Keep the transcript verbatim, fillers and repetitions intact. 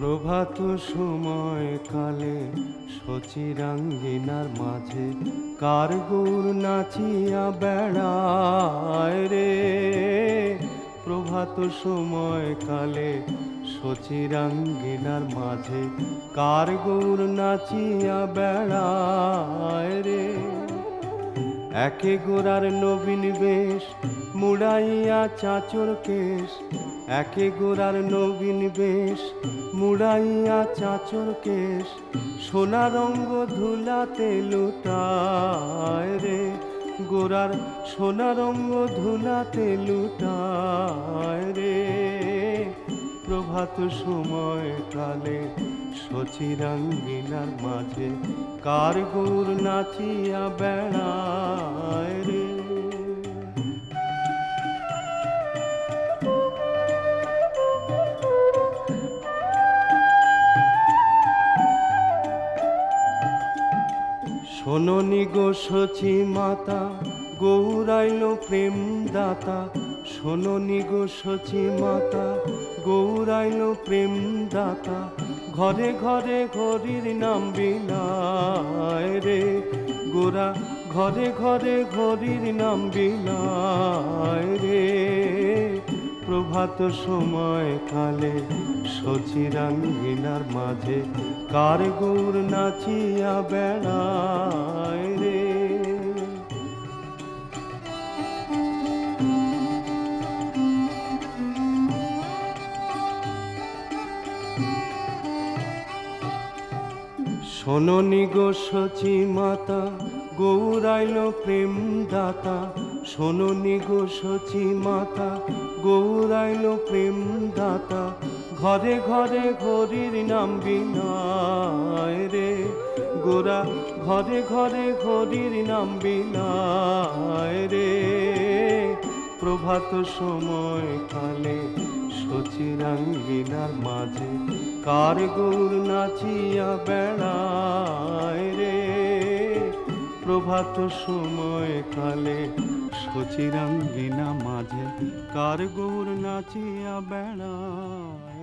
প্রভাত সময় কালে শচীরাঙ্গিনার মাঝে কার গৌর নাচিয়া বেড়ায় রে। প্রভাত সময় কালে শচীরাঙ্গিনার মাঝে কার গৌর নাচিয়া বেড়ায় রে। একে গোরার নবীন বেশ মুড়াইয়া চাঁচর কেশ, একে গোরার নবীন বেশ মুড়াইয়া চাঁচর কেশ, সোনা রঙ্গ ধুলাতে লুটায় রে। গোরার সোনা রঙ্গ ধুলাতে লুটায় রে। প্রভাত সময় কালে শচীরাঙ্গিনার মাঝে কার গৌর নাচিয়া বেড়ায় রে। শোনোনি গো শচী মাতা গৌরাইল প্রেম দাতা, শোনোনি গো শচী মাতা গৌরাইল প্রেম দাতা, ঘরে ঘরে হরির নাম বিলায় রে। গোরা ঘরে ঘরে হরির নাম বিলায় রে। প্রভাত সময় কালে শচীরাঙ্গিনার মাঝে কার গৌর নাচিয়া বেড়ায় রে। শোনোনি গো শচী মাতা গৌরাইল প্রেম দাতা, শোনোনি গো শচী মাতা গৌরাইল প্রেম দাতা, ঘরে ঘরে হরির নাম বিলায় রে। গোরা ঘরে ঘরে হরির নাম বিলায় রে। প্রভাত সময় কালে শচীরাঙ্গিনার মাঝে কার গৌর নাচিয়া বেড়ায় রে। প্রভাত সময় কালে শচীরাঙ্গিনা মাঝে কার গৌর নাচিয়া বেড়ায়।